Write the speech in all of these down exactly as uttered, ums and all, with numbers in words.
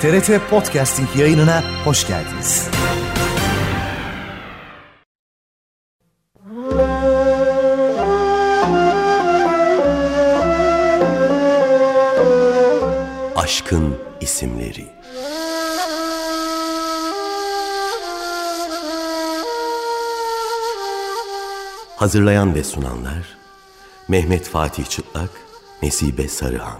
T R T Podcasting yayınına hoş geldiniz. Aşkın isimleri. Hazırlayan ve sunanlar Mehmet Fatih Çıtlak, Nesibe Sarıhan.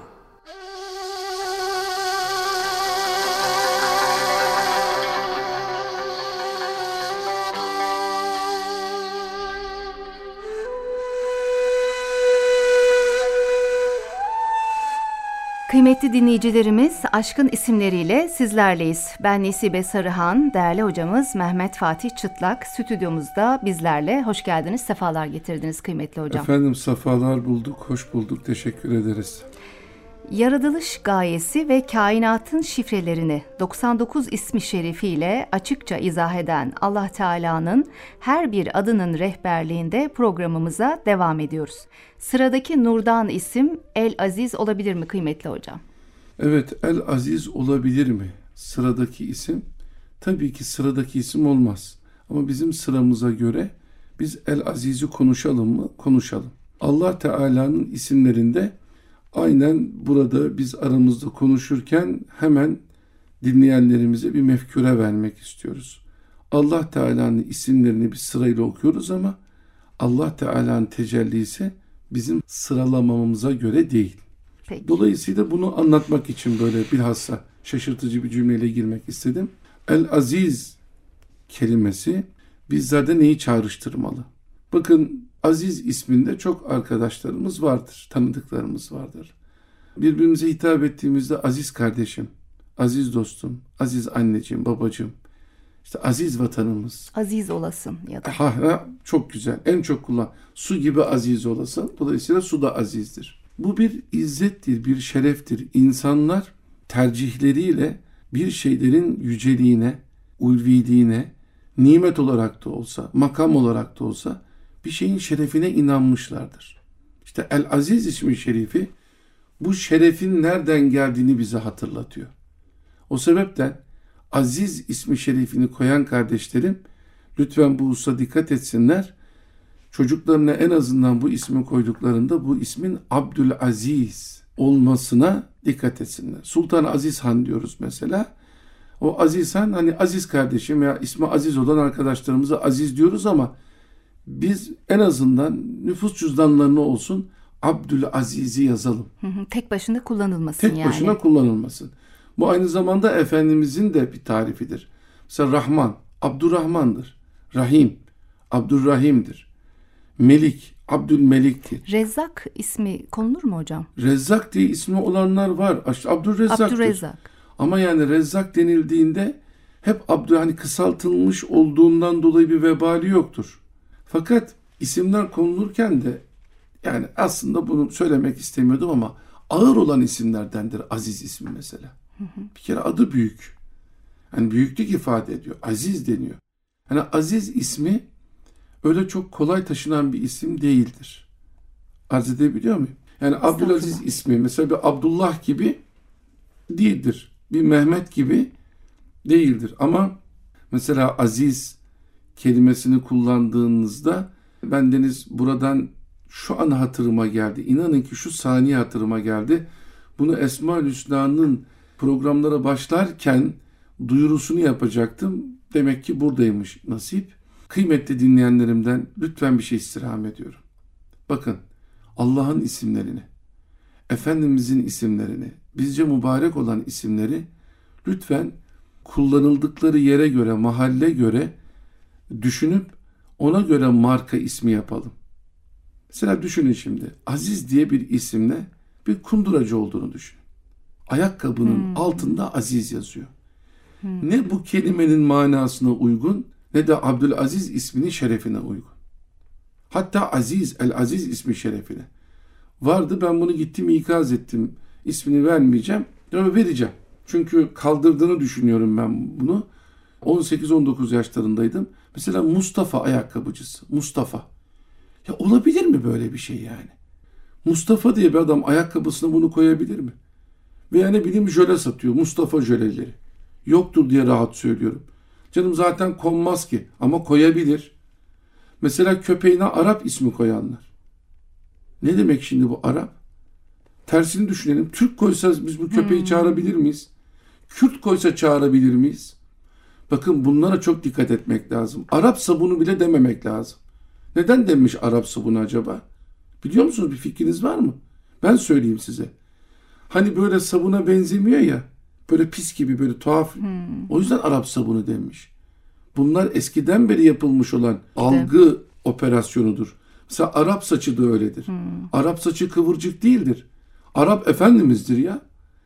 Kıymetli dinleyicilerimiz, Aşkın isimleriyle sizlerleyiz. Ben Nesibe Sarıhan, değerli hocamız Mehmet Fatih Çıtlak stüdyomuzda bizlerle. Hoş geldiniz, sefalar getirdiniz kıymetli hocam. Efendim sefalar bulduk, hoş bulduk, teşekkür ederiz. Yaratılış gayesi ve kainatın şifrelerini doksan dokuz ismi şerifiyle açıkça izah eden Allah Teala'nın her bir adının rehberliğinde programımıza devam ediyoruz. Sıradaki Nurdan isim El Aziz olabilir mi kıymetli hocam? Evet, El Aziz olabilir mi? Sıradaki isim, tabii ki sıradaki isim olmaz. Ama bizim sıramıza göre biz El Aziz'i konuşalım mı? Konuşalım. Allah Teala'nın isimlerinde aynen burada biz aramızda konuşurken hemen dinleyenlerimize bir mefkure vermek istiyoruz. Allah Teala'nın isimlerini bir sırayla okuyoruz ama Allah Teala'nın tecellisi bizim sıralamamıza göre değil. Peki. Dolayısıyla bunu anlatmak için böyle bilhassa şaşırtıcı bir cümleyle girmek istedim. El-Aziz kelimesi bizlerde neyi çağrıştırmalı? Bakın, Aziz isminde çok arkadaşlarımız vardır, tanıdıklarımız vardır. Birbirimize hitap ettiğimizde aziz kardeşim, aziz dostum, aziz anneciğim, babacığım, işte aziz vatanımız. Aziz olasın ya da. Ha, ha, çok güzel, en çok kullan. Su gibi aziz olasın, dolayısıyla su da azizdir. Bu bir izzettir, bir şereftir. İnsanlar tercihleriyle bir şeylerin yüceliğine, ulviliğine, nimet olarak da olsa, makam olarak da olsa bir şeyin şerefine inanmışlardır. İşte El-Aziz ismi şerifi bu şerefin nereden geldiğini bize hatırlatıyor. O sebepten Aziz ismi şerifini koyan kardeşlerim lütfen bu hususa dikkat etsinler. Çocuklarına en azından bu ismi koyduklarında bu ismin Abdülaziz olmasına dikkat etsinler. Sultan Aziz Han diyoruz mesela. O Aziz Han, hani aziz kardeşim veya ismi Aziz olan arkadaşlarımıza aziz diyoruz ama biz en azından nüfus cüzdanlarına olsun Abdülaziz'i yazalım. Hı hı, tek başına kullanılmasın tek yani. Tek başına kullanılmasın. Bu aynı zamanda Efendimizin de bir tarifidir. Mesela Rahman, Abdurrahman'dır. Rahim, Abdurrahim'dir. Melik, Abdülmelik'tir. Rezzak ismi konulur mu hocam? Rezzak diye ismi olanlar var. Abdülrezzak'tır. Abdülrezzak. Ama yani Rezzak denildiğinde hep Abdü, hani kısaltılmış olduğundan dolayı bir vebali yoktur. Fakat isimler konulurken de yani aslında bunu söylemek istemiyordum ama ağır olan isimlerdendir Aziz ismi mesela. Hı hı. Bir kere adı büyük. Yani büyüklük ifade ediyor. Aziz deniyor. Yani Aziz ismi öyle çok kolay taşınan bir isim değildir. Arz edebiliyor muyum? Yani Abdülaziz ismi mesela bir Abdullah gibi değildir. Bir Mehmet gibi değildir. Ama mesela Aziz kelimesini kullandığınızda bendeniz buradan şu an hatırıma geldi. İnanın ki şu saniye hatırıma geldi. Bunu Esma-ül Hüsna'nın programlara başlarken duyurusunu yapacaktım. Demek ki buradaymış nasip. Kıymetli dinleyenlerimden lütfen bir şey istirham ediyorum. Bakın, Allah'ın isimlerini, Efendimizin isimlerini, bizce mübarek olan isimleri lütfen kullanıldıkları yere göre, mahalle göre düşünüp ona göre marka ismi yapalım. Mesela düşünün şimdi, Aziz diye bir isimle bir kunduracı olduğunu düşünün. Ayakkabının hmm. altında Aziz yazıyor. Hmm. Ne bu kelimenin manasına uygun ne de Abdülaziz isminin şerefine uygun. Hatta Aziz, El-Aziz ismi şerefine. Vardı, ben bunu gittim ikaz ettim. İsmini vermeyeceğim ama vereceğim. Çünkü kaldırdığını düşünüyorum ben bunu. on sekiz on dokuz yaşlarındaydım. Mesela Mustafa ayakkabıcısı. Mustafa. Ya olabilir mi böyle bir şey yani? Mustafa diye bir adam ayakkabısına bunu koyabilir mi? Veya ne bileyim jöle satıyor. Mustafa jöleleri. Yoktur diye rahat söylüyorum. Canım zaten konmaz ki ama koyabilir. Mesela köpeğine Arap ismi koyanlar. Ne demek şimdi bu Arap? Tersini düşünelim. Türk koysa biz bu köpeği hmm. çağırabilir miyiz? Kürt koysa çağırabilir miyiz? Bakın bunlara çok dikkat etmek lazım. Arap sabunu bile dememek lazım. Neden demiş Arap sabunu acaba? Biliyor musunuz, bir fikriniz var mı? Ben söyleyeyim size. Hani böyle sabuna benzemiyor ya. Böyle pis gibi, böyle tuhaf. Hmm. O yüzden Arap sabunu denmiş. Bunlar eskiden beri yapılmış olan algı evet. operasyonudur. Mesela Arap saçı da öyledir. Hmm. Arap saçı kıvırcık değildir. Arap efendimizdir ya.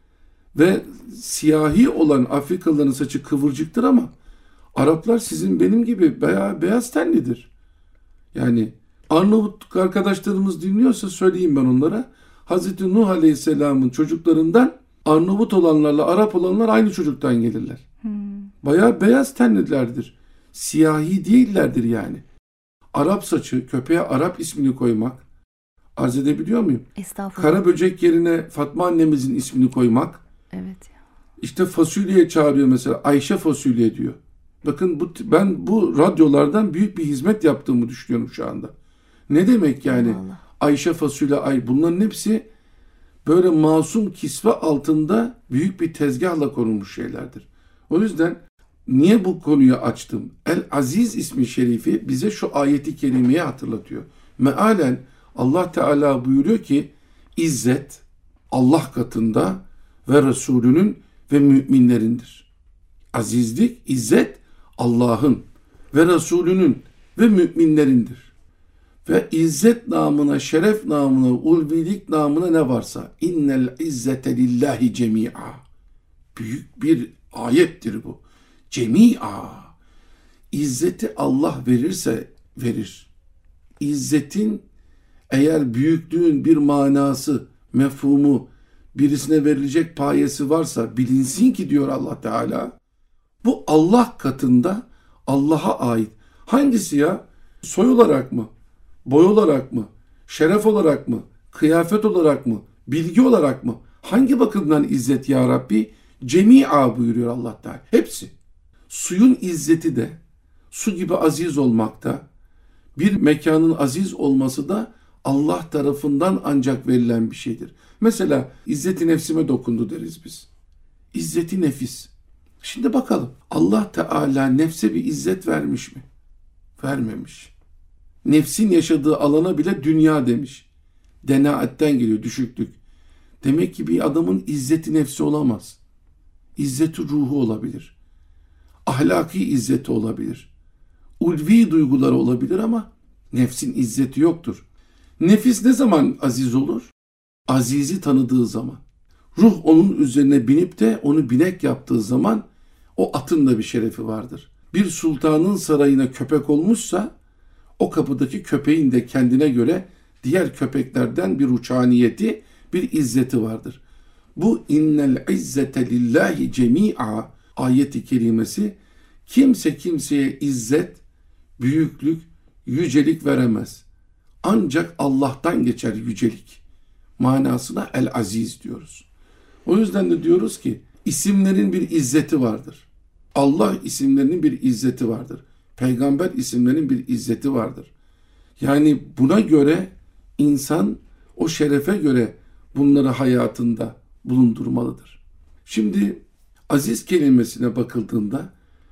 Ve siyahi olan Afrikalıların saçı kıvırcıktır ama Araplar sizin benim gibi beyaz, beyaz tenlidir. Yani Arnavut arkadaşlarımız dinliyorsa söyleyeyim ben onlara. Hazreti Nuh Aleyhisselam'ın çocuklarından Arnavut olanlarla Arap olanlar aynı çocuktan gelirler. Hmm. Bayağı beyaz tenlilerdir. Siyahi değillerdir yani. Arap saçı, köpeğe Arap ismini koymak, arz edebiliyor muyum? Estağfurullah. Kara böcek yerine Fatma annemizin ismini koymak. Evet. İşte fasulyeye çağırıyor mesela, Ayşe fasulye diyor. Bakın bu, ben bu radyolardan büyük bir hizmet yaptığımı düşünüyorum şu anda. Ne demek yani? Allah. Ayşe fasulye, ay, bunların hepsi böyle masum kisve altında büyük bir tezgahla konulmuş şeylerdir. O yüzden niye bu konuyu açtım? El Aziz ismi şerifi bize şu ayeti kerimeyi hatırlatıyor. Mealen Allah Teala buyuruyor ki İzzet Allah katında ve Resulünün ve müminlerindir. Azizlik, izzet Allah'ın ve Resulünün ve müminlerindir. Ve izzet namına, şeref namına, ulvilik namına ne varsa innel izzete lillahi cemi'a. Büyük bir ayettir bu. Cemi'a. İzzeti Allah verirse verir. İzzetin eğer büyüklüğün bir manası, mefhumu, birisine verilecek payesi varsa bilinsin ki diyor Allah Teala, bu Allah katında Allah'a ait. Hangisi ya? Soy olarak mı? Boy olarak mı? Şeref olarak mı? Kıyafet olarak mı? Bilgi olarak mı? Hangi bakımdan izzet ya Rabbi? Cemi'a buyuruyor Allah Teala. Hepsi. Suyun izzeti de su gibi aziz olmakta, bir mekanın aziz olması da Allah tarafından ancak verilen bir şeydir. Mesela izzeti nefsime dokundu deriz biz. İzzeti nefis. Şimdi bakalım Allah Teala nefse bir izzet vermiş mi? Vermemiş. Nefsin yaşadığı alana bile dünya demiş. Denaatten geliyor, düşüklük. Demek ki bir adamın izzeti nefsi olamaz. İzzeti ruhu olabilir. Ahlaki izzeti olabilir. Ulvi duyguları olabilir ama nefsin izzeti yoktur. Nefis ne zaman aziz olur? Azizi tanıdığı zaman. Ruh onun üzerine binip de onu binek yaptığı zaman o atın da bir şerefi vardır. Bir sultanın sarayına köpek olmuşsa o kapıdaki köpeğin de kendine göre diğer köpeklerden bir ruçaniyeti, bir izzeti vardır. Bu innel izzete lillahi cemi'a ayeti kerimesi kimse kimseye izzet, büyüklük, yücelik veremez. Ancak Allah'tan geçer yücelik. Manasına El Aziz diyoruz. O yüzden de diyoruz ki isimlerin bir izzeti vardır. Allah isimlerinin bir izzeti vardır. Peygamber isimlerinin bir izzeti vardır. Yani buna göre insan o şerefe göre bunları hayatında bulundurmalıdır. Şimdi aziz kelimesine bakıldığında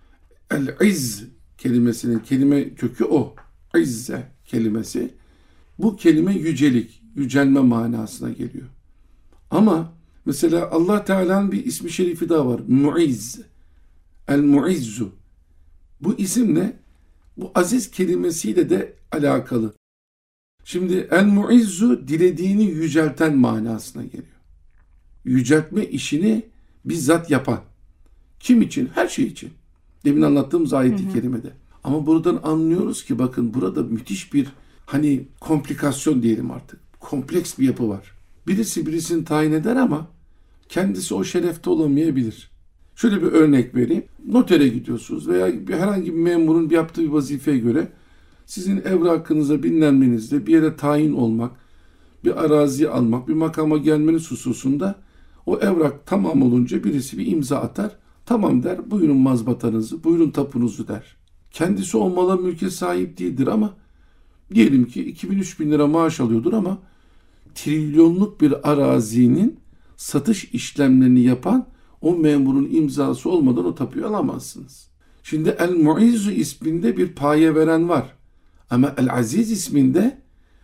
el-izz kelimesinin kelime kökü o. İzze kelimesi. Bu kelime yücelik, yücelme manasına geliyor. Ama mesela Allah Teala'nın bir ismi şerifi daha var. Muizz. El-Muizzu. Bu isimle bu aziz kelimesiyle de alakalı. Şimdi El-Muizzu dilediğini yücelten manasına geliyor. Yüceltme işini bizzat yapan. Kim için? Her şey için. Demin anlattığımız ayet-i kerimede. Ama buradan anlıyoruz ki bakın burada müthiş bir hani komplikasyon diyelim artık. Kompleks bir yapı var. Birisi birisini tayin eder ama kendisi o şerefte olamayabilir. Şöyle bir örnek vereyim. Notere gidiyorsunuz veya bir, herhangi bir memurun yaptığı bir vazifeye göre sizin evrakınıza bilmemmenizde bir yere tayin olmak, bir arazi almak, bir makama gelmeniz hususunda O evrak tamam olunca birisi bir imza atar. Tamam der, buyurun mazbatanızı, buyurun tapunuzu der. Kendisi o mala mülke sahip değildir ama diyelim ki iki bin üç bin lira maaş alıyordur ama trilyonluk bir arazinin satış işlemlerini yapan o memurun imzası olmadan o tapuyu alamazsınız. Şimdi El-Muizzu isminde bir paye veren var. Ama El-Aziz isminde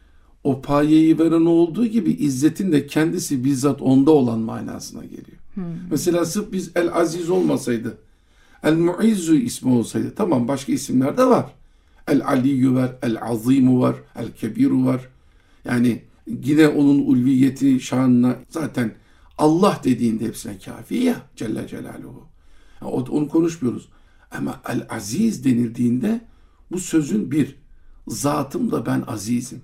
o payeyi veren olduğu gibi izzetin de kendisi bizzat onda olan manasına geliyor. Hmm. Mesela sırf biz El-Aziz olmasaydı, El-Muizzu ismi olsaydı, tamam başka isimler de var. El-Aliyyü var, El-Azimu var, El-Kebiru var. Yani yine onun ulviyeti, şanına zaten Allah dediğinde hepsine kafi ya Celle Celaluhu. Yani onu konuşmuyoruz. Ama El-Aziz denildiğinde bu sözün bir, zatımda ben azizim.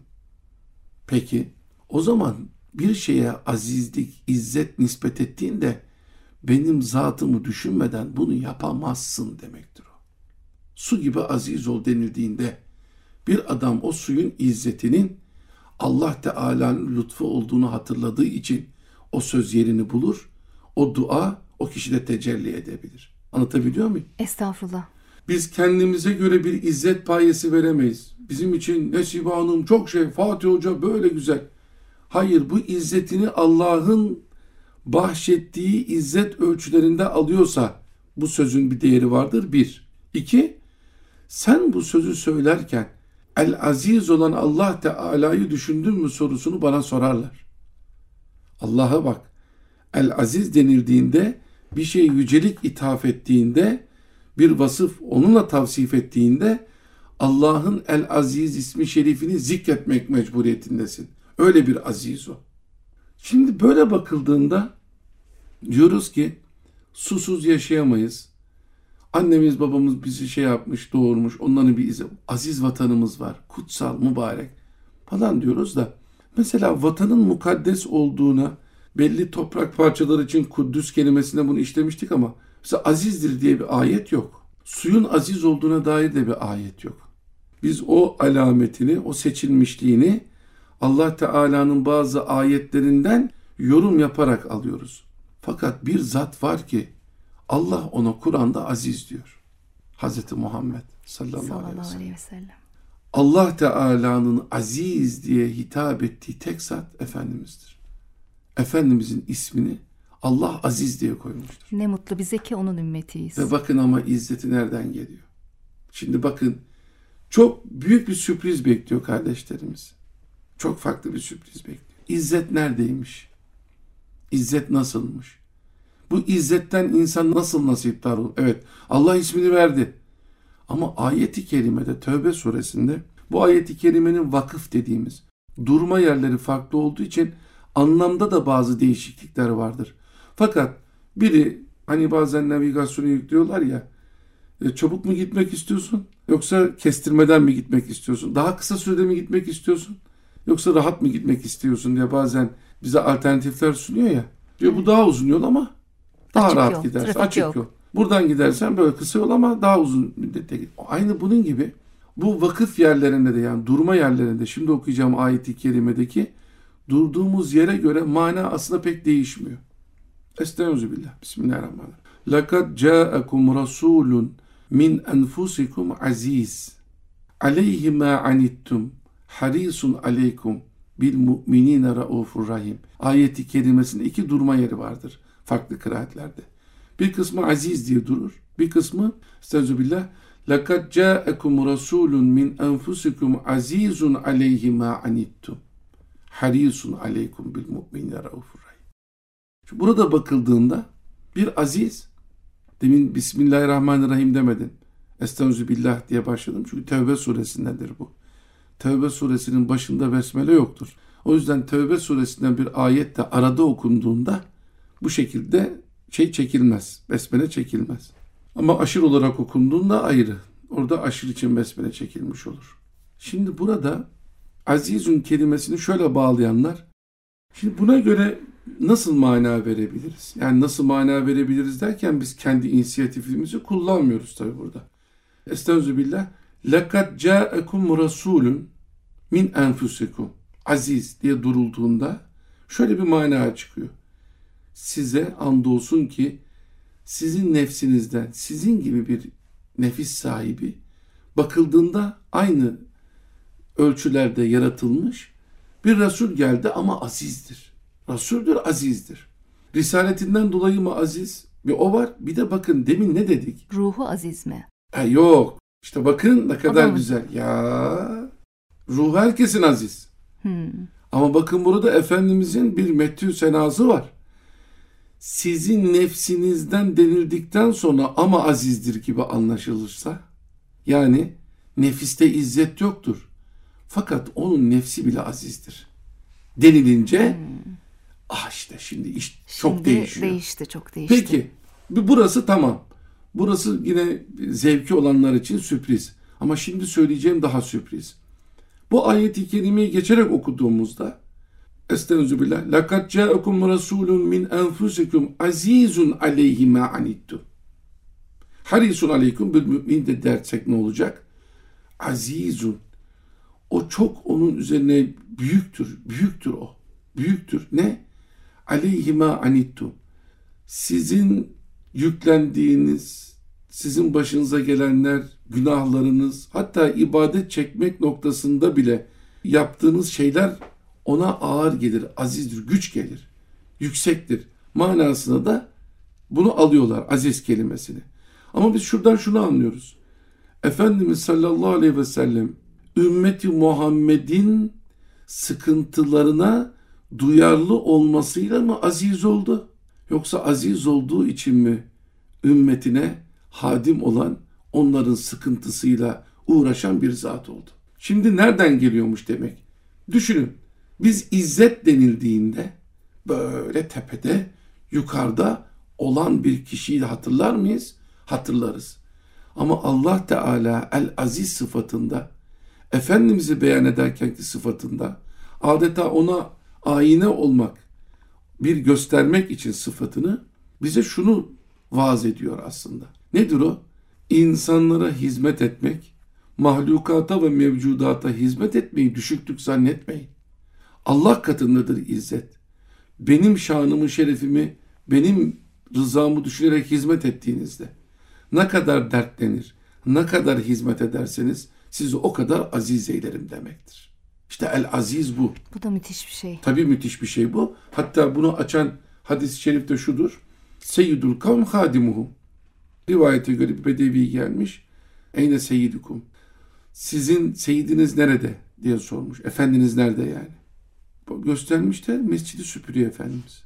Peki o zaman bir şeye azizlik, izzet nispet ettiğinde benim zatımı düşünmeden bunu yapamazsın demektir o. Su gibi aziz ol denildiğinde bir adam o suyun izzetinin Allah Teala'nın lütfu olduğunu hatırladığı için o söz yerini bulur, o dua o kişide tecelli edebilir. Anlatabiliyor muyum? Estağfurullah. Biz kendimize göre bir izzet payesi veremeyiz. Bizim için Nesibe Hanım çok şey, Fatih Hoca böyle güzel. Hayır, bu izzetini Allah'ın bahşettiği izzet ölçülerinde alıyorsa bu sözün bir değeri vardır. Bir. İki, sen bu sözü söylerken El-Aziz olan Allah Teala'yı düşündün mü sorusunu bana sorarlar. Allah'a bak. El-Aziz denildiğinde, bir şeye yücelik ithaf ettiğinde, bir vasıf onunla tavsif ettiğinde Allah'ın El-Aziz ismi şerifini zikretmek mecburiyetindesin. Öyle bir aziz o. Şimdi böyle bakıldığında diyoruz ki susuz yaşayamayız. Annemiz babamız bizi şey yapmış, doğurmuş, onların bir izi. Aziz vatanımız var, kutsal, mübarek falan diyoruz da mesela vatanın mukaddes olduğuna belli toprak parçaları için Kuddüs kelimesinde bunu işlemiştik ama mesela azizdir diye bir ayet yok. Suyun aziz olduğuna dair de bir ayet yok. Biz o alametini, o seçilmişliğini Allah Teala'nın bazı ayetlerinden yorum yaparak alıyoruz. Fakat bir zat var ki Allah ona Kur'an'da aziz diyor. Hazreti Muhammed sallallahu, sallallahu aleyhi ve sellem. Allah Teala'nın aziz diye hitap ettiği tek zat Efendimiz'dir. Efendimizin ismini Allah aziz diye koymuştur. Ne mutlu bize ki onun ümmetiyiz. Ve bakın ama izzeti nereden geliyor? Şimdi bakın, çok büyük bir sürpriz bekliyor kardeşlerimiz. Çok farklı bir sürpriz bekliyor. İzzet neredeymiş? İzzet nasılmış? Bu izzetten insan nasıl nasipdar olur? Evet, Allah ismini verdi. Ama ayet-i kerimede, Tevbe suresinde, bu ayet-i kerimenin vakıf dediğimiz durma yerleri farklı olduğu için anlamda da bazı değişiklikler vardır. Fakat biri hani bazen navigasyonu yüklüyorlar ya, e, çabuk mu gitmek istiyorsun yoksa kestirmeden mi gitmek istiyorsun? Daha kısa sürede mi gitmek istiyorsun yoksa rahat mı gitmek istiyorsun diye bazen bize alternatifler sunuyor ya. Diyor bu daha uzun yol ama daha açık rahat yol, gidersin. Açık yok. yol. Buradan gidersen böyle kısa yol ama daha uzun müddette git. Aynı bunun gibi bu vakıf yerlerinde de, yani durma yerlerinde, şimdi okuyacağım ayet-i kerimedeki durduğumuz yere göre mana aslında pek değişmiyor. Estağfirullah. Bismillahirrahmanirrahim. Lekad ca'akum rasulun min enfusikum aziz. Aleyhi ma anittum. Harisun aleykum bil mu'minine raufur rahim. Ayeti kerimesinde iki durma yeri vardır farklı kıraatlerde. Bir kısmı aziz diye durur. Bir kısmı estağfirullah. Lekad ca'akum rasulun min enfusikum azizun aleyhi ma anittum. Harisun aleykum bil mu'minine raufur rahim. Burada bakıldığında bir aziz, demin Bismillahirrahmanirrahim demedin. Estağfirullah diye başladım. Çünkü Tevbe suresindendir bu. Tevbe suresinin başında besmele yoktur. O yüzden Tevbe suresinden bir ayet de arada okunduğunda bu şekilde şey çekilmez. Besmele çekilmez. Ama aşır olarak okunduğunda ayrı. Orada aşır için besmele çekilmiş olur. Şimdi burada azizun kelimesini şöyle bağlayanlar, şimdi buna göre nasıl mana verebiliriz? Yani nasıl mana verebiliriz derken biz kendi inisiyatifimizi kullanmıyoruz tabi burada. Estağfirullah. Lekad ca'akum rasulun min enfusikum. Aziz diye durulduğunda şöyle bir mana çıkıyor. size andolsun ki sizin nefsinizden sizin gibi bir nefis sahibi bakıldığında aynı ölçülerde yaratılmış bir Resul geldi ama azizdir. Resuldür, azizdir. Risaletinden dolayı mı aziz? Bir o var. Bir de bakın demin ne dedik? Ruhu aziz mi? Ha, yok. İşte bakın ne kadar Adamın. güzel. Ya ruhu herkesin aziz. Hmm. Ama bakın burada Efendimizin bir methü senası var. Sizin nefsinizden denildikten sonra ama azizdir gibi anlaşılırsa, yani nefiste izzet yoktur. Fakat onun nefsi bile azizdir denilince hmm. ah işte şimdi iş çok Şimdi değişiyor. Değişti, çok değişti. Peki burası tamam. Burası yine zevki olanlar için sürpriz. Ama şimdi söyleyeceğim daha sürpriz. Bu ayet-i kerimeyi geçerek okuduğumuzda Estağfirullah. Laqad ca'akum rasulun min enfusikum azizun aleyhi ma anittum. Harisun aleykum bil mümin de dersek ne olacak? Azizun. O çok onun üzerine büyüktür. Büyüktür o. Büyüktür. Ne? Aleyhi ma anittum. Sizin yüklendiğiniz, sizin başınıza gelenler, günahlarınız, hatta ibadet çekmek noktasında bile yaptığınız şeyler ona ağır gelir, azizdir, güç gelir, yüksektir manasına da bunu alıyorlar, aziz kelimesini. Ama biz şuradan şunu anlıyoruz. Efendimiz sallallahu aleyhi ve sellem ümmeti Muhammed'in sıkıntılarına duyarlı olmasıyla mı aziz oldu? Yoksa aziz olduğu için mi ümmetine hadim olan, onların sıkıntısıyla uğraşan bir zat oldu? Şimdi nereden geliyormuş demek? Düşünün. Biz izzet denildiğinde böyle tepede, yukarıda olan bir kişiyi hatırlar mıyız? Hatırlarız. Ama Allah Teala el-aziz sıfatında, Efendimiz'i beyan ederkenki sıfatında, adeta ona ayine olmak, bir göstermek için sıfatını bize şunu vaaz ediyor aslında. Nedir o? İnsanlara hizmet etmek, mahlukata ve mevcudata hizmet etmeyi düşüklük zannetmeyin. Allah katındadır izzet. Benim şanımı, şerefimi, benim rızamı düşünerek hizmet ettiğinizde ne kadar dertlenir, ne kadar hizmet ederseniz sizi o kadar aziz eylerim demektir. İşte el-aziz bu. Bu da müthiş bir şey. Tabii müthiş bir şey bu. Hatta bunu açan hadis-i şerif de şudur. Seyyidul kavm hadimuhum. Rivayete göre bir bedevi gelmiş. Eyne seyyidukum. Sizin seyyidiniz nerede diye sormuş. Efendiniz nerede yani? Göstermişler, mescidi süpürüyor Efendimiz.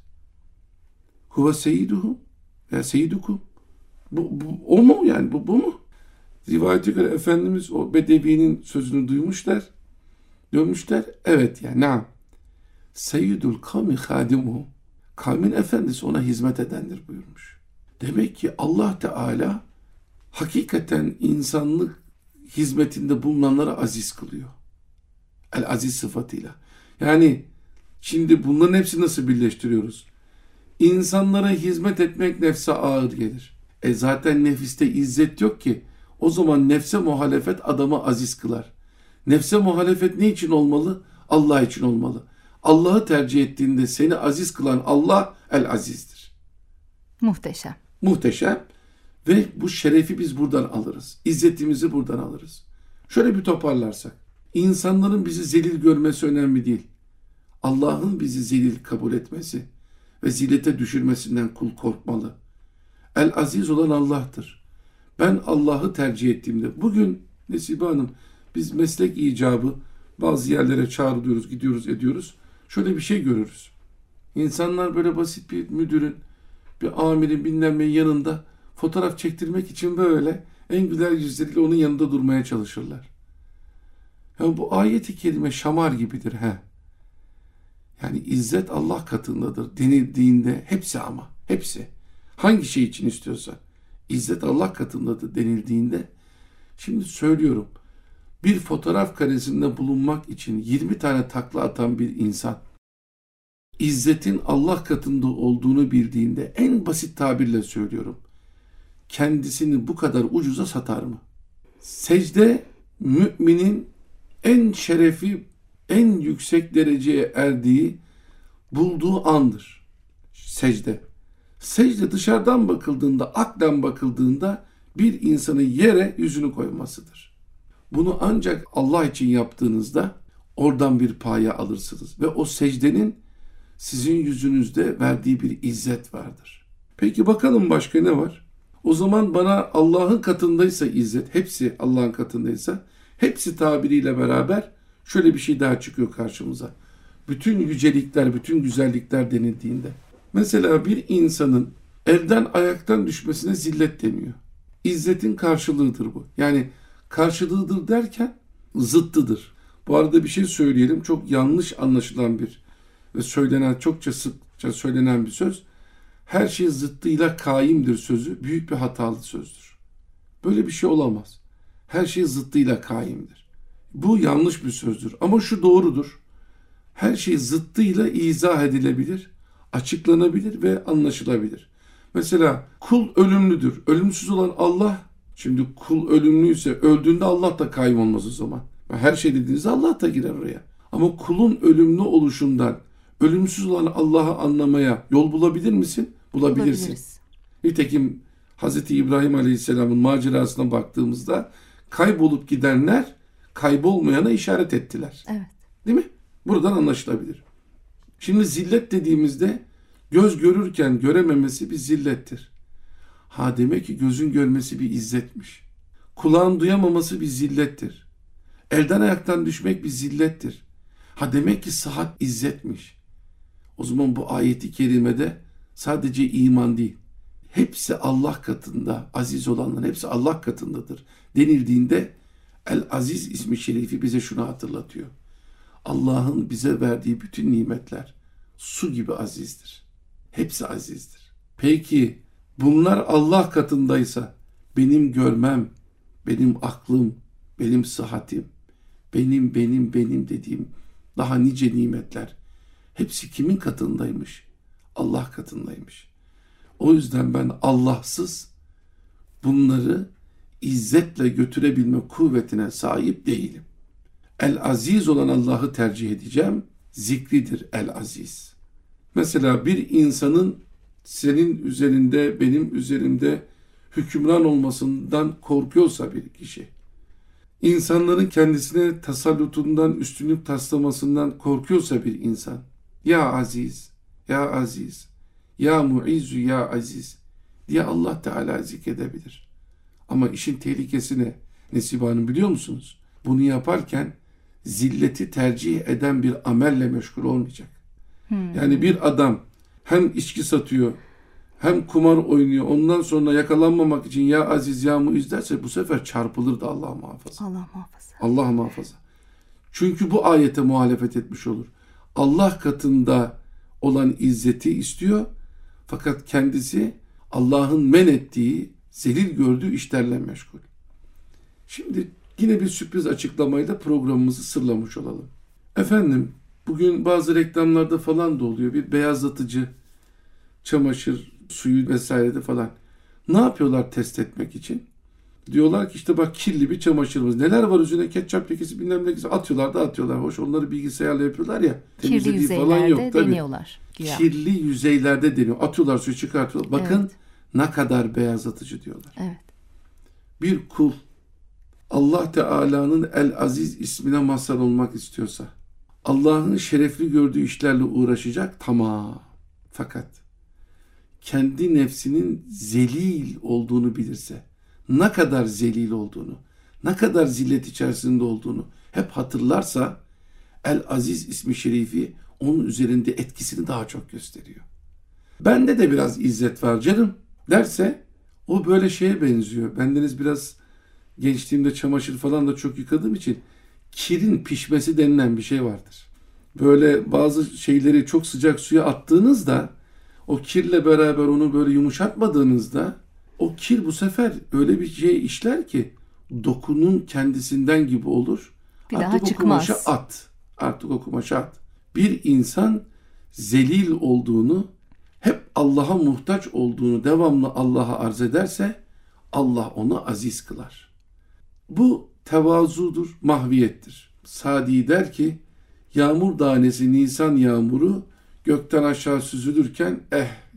Huve seyyiduhum. Ya seyyidukum. Bu, bu, o mu yani? Bu, bu mu? Rivayete göre Efendimiz o bedevinin sözünü duymuşlar. Dönmüşler. Evet yani. Naam. Seyyidul kavmi hadimuhum. Kavmin efendisi ona hizmet edendir buyurmuş. Demek ki Allah Teala hakikaten insanlık hizmetinde bulunanları aziz kılıyor. El-aziz sıfatıyla. Yani şimdi bunların hepsini nasıl birleştiriyoruz? İnsanlara hizmet etmek nefse ağır gelir. E zaten nefiste izzet yok ki. O zaman nefse muhalefet adamı aziz kılar. Nefse muhalefet ne için olmalı? Allah için olmalı. Allah'ı tercih ettiğinde seni aziz kılan Allah el-azizdir. Muhteşem. Muhteşem. Ve bu şerefi biz buradan alırız. İzzetimizi buradan alırız. Şöyle bir toparlarsak. İnsanların bizi zelil görmesi önemli değil. Allah'ın bizi zelil kabul etmesi ve zillete düşürmesinden kul korkmalı. El-aziz olan Allah'tır. Ben Allah'ı tercih ettiğimde, bugün Nesibe Hanım, biz meslek icabı bazı yerlere çağrılıyoruz, gidiyoruz, ediyoruz. Şöyle bir şey görürüz. İnsanlar böyle basit bir müdürün, bir amirin bilmem neyin yanında fotoğraf çektirmek için böyle en güzel yüzleriyle onun yanında durmaya çalışırlar. Yani bu ayet-i kerime şamar gibidir. He. Yani izzet Allah katındadır denildiğinde hepsi ama hepsi. Hangi şey için istiyorsa izzet Allah katındadır denildiğinde, şimdi söylüyorum, bir fotoğraf karesinde bulunmak için yirmi tane takla atan bir insan İzzetin Allah katında olduğunu bildiğinde, en basit tabirle söylüyorum, kendisini bu kadar ucuza satar mı? Secde müminin en şerefi, en yüksek dereceye erdiği, bulduğu andır. secde. Secde dışarıdan bakıldığında, aklen bakıldığında bir insanın yere yüzünü koymasıdır. Bunu ancak Allah için yaptığınızda oradan bir paya alırsınız. Ve o secdenin sizin yüzünüzde verdiği bir izzet vardır. Peki bakalım başka ne var? O zaman bana Allah'ın katındaysa izzet, hepsi Allah'ın katındaysa, hepsi tabiriyle beraber şöyle bir şey daha çıkıyor karşımıza. Bütün yücelikler, bütün güzellikler denildiğinde. Mesela bir insanın elden ayaktan düşmesine zillet deniyor. İzzetin karşılığıdır bu. Yani karşılığıdır derken zıttıdır. Bu arada bir şey söyleyelim. Çok yanlış anlaşılan bir ve söylenen, çokça sıkça söylenen bir söz. Her şey zıttıyla kaimdir sözü büyük bir hatalı sözdür. Böyle bir şey olamaz. Her şey zıttıyla kaimdir. Bu yanlış bir sözdür. Ama şu doğrudur. Her şey zıttıyla izah edilebilir, açıklanabilir ve anlaşılabilir. Mesela kul ölümlüdür. Ölümsüz olan Allah, şimdi kul ölümlüyse öldüğünde Allah da kaim olmaz o zaman. Her şey dediğinizde Allah da girer oraya. Ama kulun ölümlü oluşundan ölümsüz olan Allah'ı anlamaya yol bulabilir misin? Bulabilirsin. Bulabiliriz. Nitekim Hazreti İbrahim Aleyhisselam'ın macerasına baktığımızda kaybolup gidenler kaybolmayana işaret ettiler. Evet. Değil mi? Buradan anlaşılabilir. Şimdi zillet dediğimizde göz görürken görememesi bir zillettir. Ha demek ki gözün görmesi bir izzetmiş. Kulağın duyamaması bir zillettir. Elden ayaktan düşmek bir zillettir. Ha demek ki sıhhat izzetmiş. O zaman bu ayeti kerimede sadece iman değil, hepsi Allah katında, aziz olanların hepsi Allah katındadır denildiğinde El-Aziz ismi şerifi bize şunu hatırlatıyor. Allah'ın bize verdiği bütün nimetler su gibi azizdir. Hepsi azizdir. Peki bunlar Allah katındaysa benim görmem, benim aklım, benim sıhhatim, benim benim benim dediğim daha nice nimetler hepsi kimin katındaymış? Allah katındaymış. O yüzden ben Allahsız bunları izzetle götürebilme kuvvetine sahip değilim. El-Aziz olan Allah'ı tercih edeceğim. Zikridir El-Aziz. Mesela bir insanın senin üzerinde, benim üzerimde hükümran olmasından korkuyorsa bir kişi, insanların kendisine tasallutundan, üstünlük taslamasından korkuyorsa bir insan, ya Aziz, ya Aziz, ya Muizzu, ya Aziz diye Allah Teala zikredebilir. Ama işin tehlikesi ne? Nesibe Hanım biliyor musunuz? Bunu yaparken zilleti tercih eden bir amelle meşgul olmayacak. Hmm. Yani bir adam hem içki satıyor, hem kumar oynuyor, ondan sonra yakalanmamak için ya Aziz ya Muizz derse bu sefer çarpılır da Allah muhafaza. Allah muhafaza. Allah muhafaza. Çünkü bu ayete muhalefet etmiş olur. Allah katında olan izzeti istiyor fakat kendisi Allah'ın men ettiği, zelil gördüğü işlerle meşgul. Şimdi yine bir sürpriz açıklamayla programımızı sırlamış olalım. Efendim, bugün bazı reklamlarda falan da oluyor. Bir beyazlatıcı, çamaşır suyu vesairede falan. Ne yapıyorlar test etmek için? Diyorlar ki işte bak kirli bir çamaşırımız. Neler var üzerine? Ketçap lekesi bilmem ne atıyorlar da atıyorlar. Hoş onları bilgisayarla yapıyorlar ya. Kirli yüzeylerde falan yok, deniyorlar. Güya. Kirli yüzeylerde deniyor. Atıyorlar suyu çıkartıyorlar. Bakın evet. Ne kadar beyazlatıcı diyorlar. Evet. Bir kul Allah Teala'nın El-Aziz ismine mazhar olmak istiyorsa Allah'ın şerefli gördüğü işlerle uğraşacak, tamam. Fakat kendi nefsinin zelil olduğunu bilirse, ne kadar zelil olduğunu, ne kadar zillet içerisinde olduğunu hep hatırlarsa El-Aziz ismi şerifi onun üzerinde etkisini daha çok gösteriyor. Bende de biraz izzet var canım derse o böyle şeye benziyor. Bendeniz biraz gençliğimde çamaşır falan da çok yıkadığım için kirin pişmesi denilen bir şey vardır. Böyle bazı şeyleri çok sıcak suya attığınızda o kirle beraber onu böyle yumuşatmadığınızda o kir bu sefer öyle bir şey işler ki dokunun kendisinden gibi olur. Bir Artık daha o çıkmaz. kumaşa at. Artık o kumaşa at. Bir insan zelil olduğunu, hep Allah'a muhtaç olduğunu devamlı Allah'a arz ederse Allah onu aziz kılar. Bu tevazudur, mahviyettir. Sadi der ki, yağmur tanesi Nisan yağmuru gökten aşağı süzülürken eh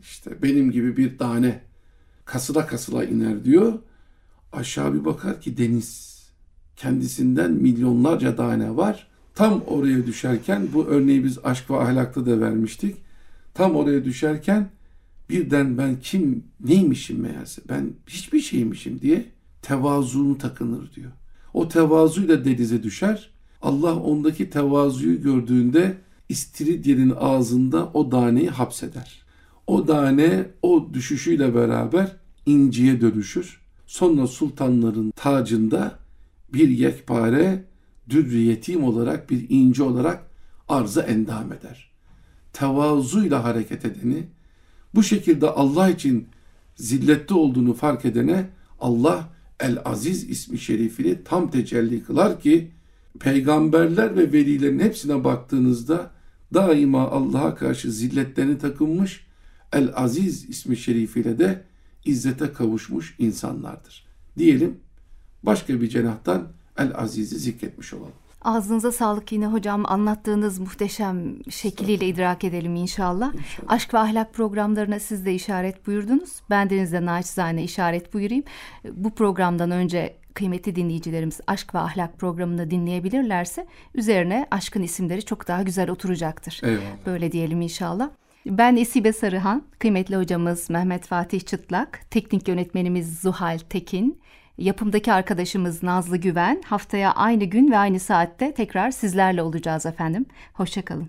işte benim gibi bir tane kasıla kasıla iner diyor. Aşağı bir bakar ki deniz. Kendisinden milyonlarca tane var. Tam oraya düşerken, bu örneği biz Aşk ve Ahlak'ta da vermiştik. Tam oraya düşerken birden ben kim, neymişim meğerse, ben hiçbir şeymişim diye tevazuunu takınır diyor. O tevazuyla denize düşer. Allah ondaki tevazuyu gördüğünde İstiridye'nin ağzında o taneyi hapseder. O tane o düşüşüyle beraber inciye dönüşür. Sonra sultanların tacında bir yekpare dürr-i yetim olarak, bir inci olarak arza endam eder. Tevazuyla hareket edeni, bu şekilde Allah için zillette olduğunu fark edene Allah El-Aziz ismi şerifini tam tecelli kılar ki peygamberler ve velilerin hepsine baktığınızda daima Allah'a karşı zilletlerini takınmış, El-Aziz ismi şerifiyle de izzete kavuşmuş insanlardır. Diyelim, başka bir cenahtan El-Aziz'i zikretmiş olalım. Ağzınıza sağlık yine hocam, anlattığınız muhteşem şekliyle idrak edelim inşallah. inşallah. Aşk ve ahlak programlarına siz de işaret buyurdunuz. Ben de naçizane işaret buyurayım. Bu programdan önce kıymetli dinleyicilerimiz Aşk ve Ahlak programını dinleyebilirlerse üzerine aşkın isimleri çok daha güzel oturacaktır. Eyvallah. Böyle diyelim inşallah. Ben Nesibe Sarıhan, kıymetli hocamız Mehmet Fatih Çıtlak, teknik yönetmenimiz Zuhal Tekin, yapımdaki arkadaşımız Nazlı Güven. Haftaya aynı gün ve aynı saatte tekrar sizlerle olacağız efendim. Hoşça kalın.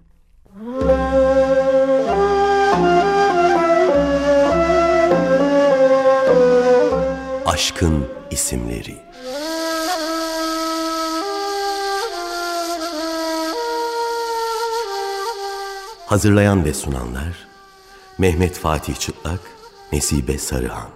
Aşkın isimleri. Hazırlayan ve sunanlar Mehmet Fatih Çıtlak, Nesibe Sarıhan.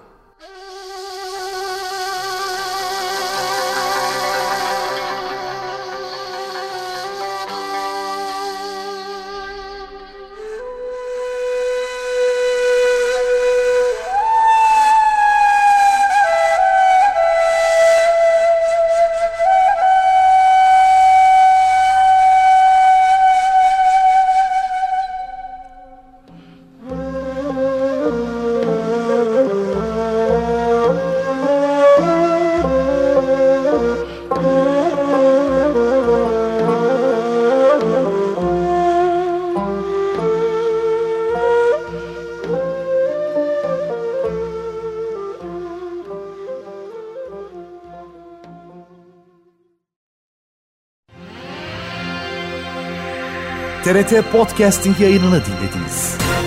T R T Podcasting yayınını dinlediniz.